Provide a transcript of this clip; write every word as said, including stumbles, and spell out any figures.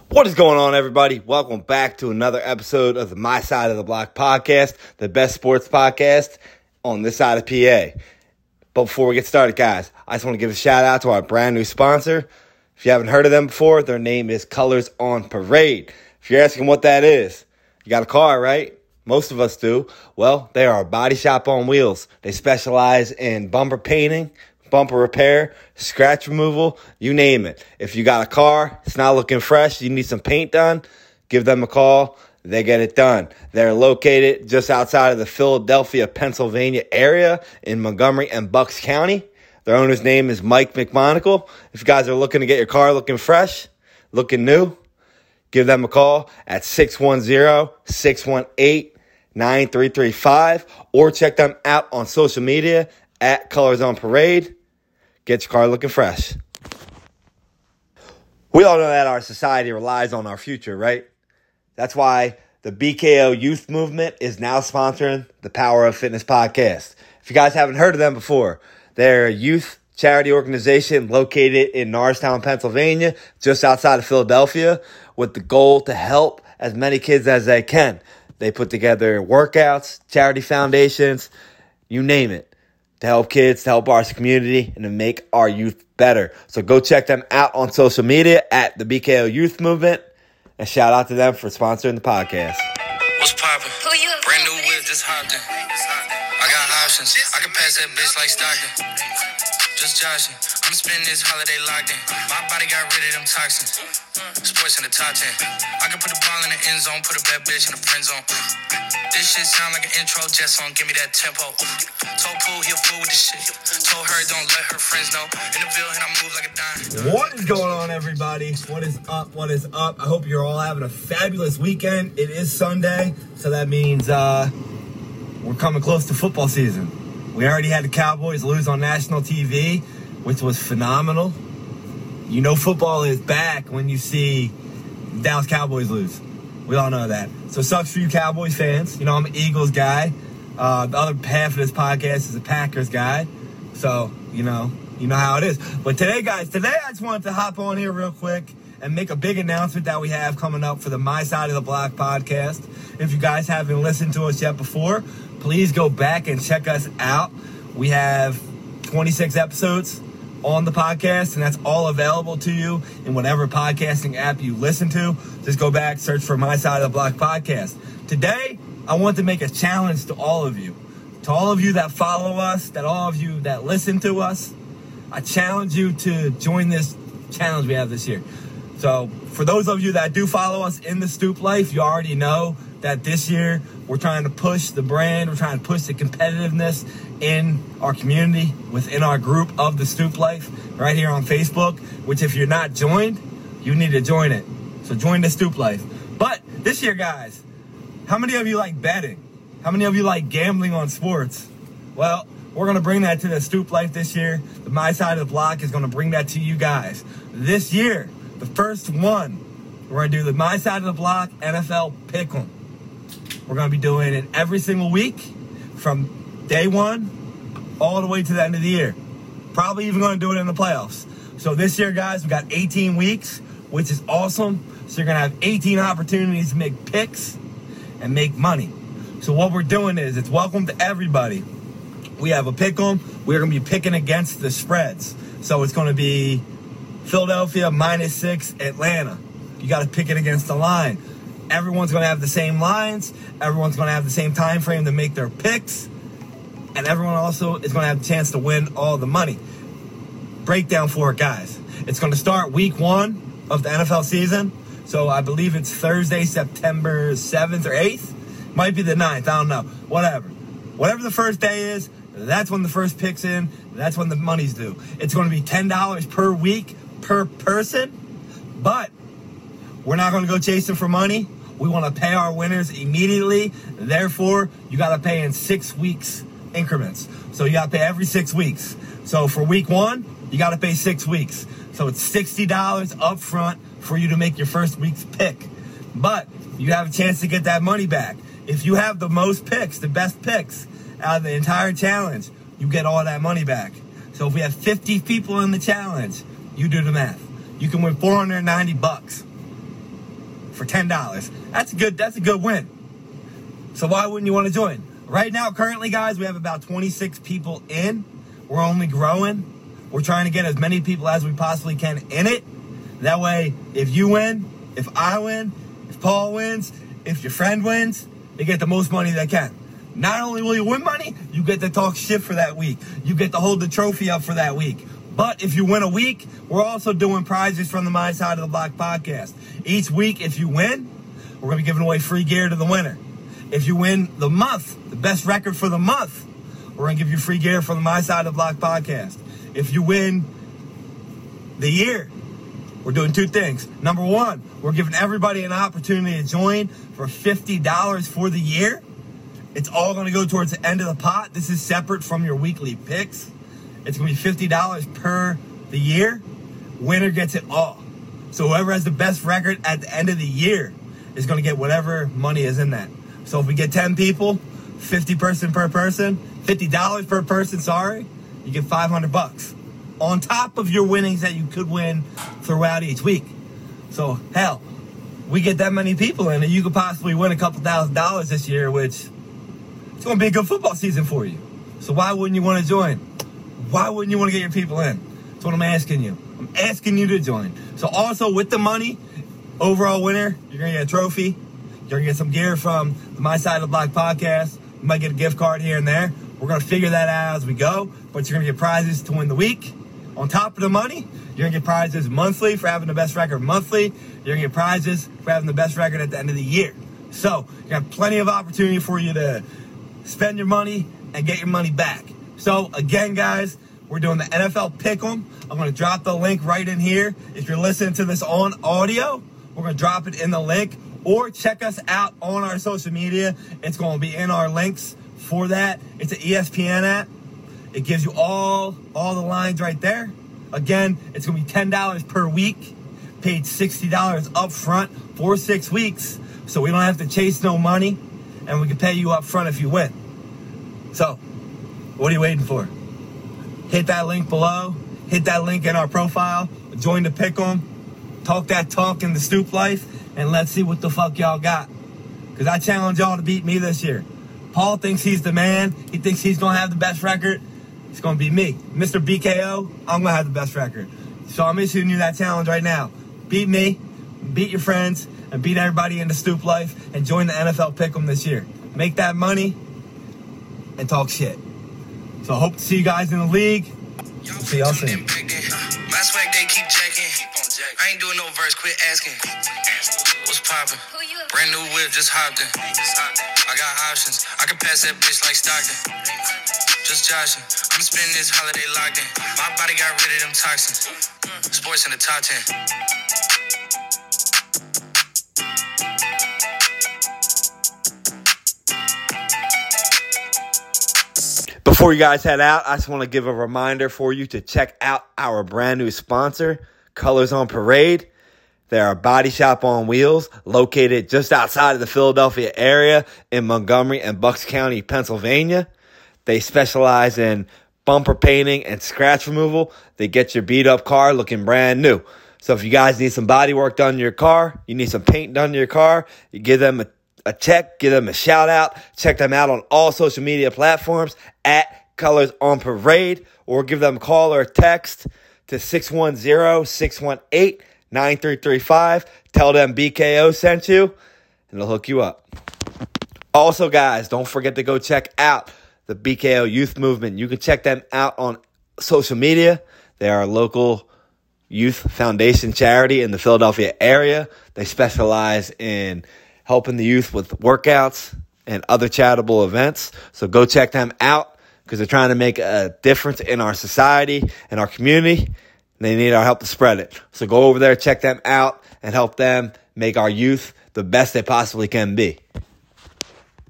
What is going on, everybody? Welcome back to another episode of the My Side of the Block podcast, the best sports podcast on this side of P A. But before we get started, guys, I just want to give a shout out to our brand new sponsor. If you haven't heard of them before, their name is Colors on Parade. If you're asking what that is, you got a car, right? Most of us do. Well, they are a body shop on wheels. They specialize in bumper painting, bumper repair, scratch removal, you name it. If you got a car, it's not looking fresh, you need some paint done, give them a call. They get it done. They're located just outside of the Philadelphia, Pennsylvania area in Montgomery and Bucks County. Their owner's name is Mike McMonagle. If you guys are looking to get your car looking fresh, looking new, give them a call at six one zero, six one eight, nine three three five or check them out on social media at Colors on Parade. Get your car looking fresh. We all know that our society relies on our future, right? That's why the B K O Youth Movement is now sponsoring the Power of Fitness podcast. If you guys haven't heard of them before, they're a youth charity organization located in Norristown, Pennsylvania, just outside of Philadelphia, with the goal to help as many kids as they can. They put together workouts, charity foundations, you name it, to help kids, to help our community, and to make our youth better. So go check them out on social media at the B K O Youth Movement, and shout out to them for sponsoring the podcast. What's poppin'? Who you? Brand new whip, just hopped in. I got options. I can pass that bitch like Stockton. Just joshing. I'm spending this holiday locked in. My body got rid of them toxins. Sports in the top ten. I can put the ball in the end zone, put a bad bitch in the friend zone. This shit sound like an intro jet song, give me that tempo. Told Pooh he a fool with the shit. Told her don't let her friends know. In the Ville and I move like a dime. What is going on, everybody? What is up? What is up? I hope you're all having a fabulous weekend. It is Sunday, so that means uh, we're coming close to football season. We already had the Cowboys lose on national T V, which was phenomenal. You know football is back when you see Dallas Cowboys lose. We all know that. So it sucks for you Cowboys fans. You know, I'm an Eagles guy. Uh, the other half of this podcast is a Packers guy. So, you know, you know how it is. But today, guys, today I just wanted to hop on here real quick and make a big announcement that we have coming up for the My Side of the Block podcast. If you guys haven't listened to us yet before, please go back and check us out. We have twenty-six episodes on the podcast, and that's all available to you in whatever podcasting app you listen to. Just go back, search for My Side of the Block podcast. Today, I want to make a challenge to all of you. To all of you that follow us, that all of you that listen to us, I challenge you to join this challenge we have this year. So for those of you that do follow us in the Stoop Life, you already know that this year we're trying to push the brand, we're trying to push the competitiveness in our community, within our group of the Stoop Life, right here on Facebook, which if you're not joined, you need to join it. So join the Stoop Life. But this year, guys, how many of you like betting? How many of you like gambling on sports? Well, we're going to bring that to the Stoop Life this year. The My Side of the Block is going to bring that to you guys. This year, the first one, we're going to do the My Side of the Block N F L Pick'em. We're going to be doing it every single week from day one all the way to the end of the year. Probably even going to do it in the playoffs. So this year, guys, we got eighteen weeks, which is awesome. So you're going to have eighteen opportunities to make picks and make money. So what we're doing is, it's welcome to everybody. We have a pick'em. We're going to be picking against the spreads. So it's going to be Philadelphia minus six, Atlanta. You got to pick it against the line. Everyone's going to have the same lines. Everyone's going to have the same time frame to make their picks. And everyone also is going to have a chance to win all the money. Breakdown for it, guys. It's going to start week one of the N F L season. So I believe it's Thursday, September seventh or eighth. Might be the ninth. I don't know. Whatever. Whatever the first day is, that's when the first pick's in. That's when the money's due. It's going to be ten dollars per week per person. But we're not going to go chasing for money. We want to pay our winners immediately. Therefore, you got to pay in six weeks increments. So you got to pay every six weeks. So for week one, you got to pay six weeks. So it's sixty dollars up front for you to make your first week's pick. But you have a chance to get that money back. If you have the most picks, the best picks out of the entire challenge, you get all that money back. So if we have fifty people in the challenge, you do the math. You can win four hundred ninety bucks. for ten dollars. That's a good, that's a good win. So why wouldn't you want to join? Right now, currently, guys, we have about twenty-six people in. We're only growing. We're trying to get as many people as we possibly can in it. That way, if you win, if I win, if Paul wins, if your friend wins, they get the most money they can. Not only will you win money, you get to talk shit for that week. You get to hold the trophy up for that week. But if you win a week, we're also doing prizes from the My Side of the Block podcast. Each week, if you win, we're going to be giving away free gear to the winner. If you win the month, the best record for the month, we're going to give you free gear from the My Side of the Block podcast. If you win the year, we're doing two things. Number one, we're giving everybody an opportunity to join for fifty dollars for the year. It's all going to go towards the end of the pot. This is separate from your weekly picks. It's going to be fifty dollars per the year. Winner gets it all. So whoever has the best record at the end of the year is going to get whatever money is in that. So if we get ten people, fifty person per person, fifty dollars per person, sorry, you get five hundred bucks on top of your winnings that you could win throughout each week. So, hell, we get that many people in and you could possibly win a couple thousand dollars this year, which it's going to be a good football season for you. So why wouldn't you want to join? Why wouldn't you want to get your people in? That's what I'm asking you. I'm asking you to join. So also with the money, overall winner, you're going to get a trophy. You're going to get some gear from the My Side of the Block podcast. You might get a gift card here and there. We're going to figure that out as we go. But you're going to get prizes to win the week. On top of the money, you're going to get prizes monthly for having the best record monthly. You're going to get prizes for having the best record at the end of the year. So you have plenty of opportunity for you to spend your money and get your money back. So again, guys, we're doing the N F L Pick'em. I'm going to drop the link right in here. If you're listening to this on audio, we're going to drop it in the link. Or check us out on our social media. It's going to be in our links for that. It's an E S P N app. It gives you all, all the lines right there. Again, it's going to be ten dollars per week. Paid sixty dollars up front for six weeks. So we don't have to chase no money. And we can pay you up front if you win. So, what are you waiting for? Hit that link below. Hit that link in our profile. Join the Pick'em. Talk that talk in the Stoop Life. And let's see what the fuck y'all got. Because I challenge y'all to beat me this year. Paul thinks he's the man. He thinks he's going to have the best record. It's going to be me. Mister B K O, I'm going to have the best record. So I'm issuing you that challenge right now. Beat me, beat your friends, and beat everybody in the Stoop Life, and join the N F L Pick'em this year. Make that money and talk shit. So I hope to see you guys in the league. We'll see y'all soon. My swag, they keep jacking. I ain't doing no verse, quit asking. What's poppin'? Brand new whip, just hopped in. I got options. I can pass that bitch like Stockton. Just joshing. I'm spending this holiday locked in. My body got rid of them toxins. Sports in the top ten. Before you guys head out, I just want to give a reminder for you to check out our brand new sponsor, Colors on Parade. They're a body shop on wheels located just outside of the Philadelphia area in Montgomery and Bucks County, Pennsylvania. They specialize in bumper painting and scratch removal. They get your beat up car looking brand new. So if you guys need some body work done to your car, you need some paint done to your car, you give them a, a check, give them a shout out. Check them out on all social media platforms at Colors on Parade, or give them a call or a text to six one zero, six one eight, nine three three five. Tell them B K O sent you, and they'll hook you up. Also, guys, don't forget to go check out the B K O Youth Movement. You can check them out on social media. They are a local youth foundation charity in the Philadelphia area. They specialize in helping the youth with workouts and other charitable events. So go check them out because they're trying to make a difference in our society and our community. They need our help to spread it. So go over there, check them out, and help them make our youth the best they possibly can be.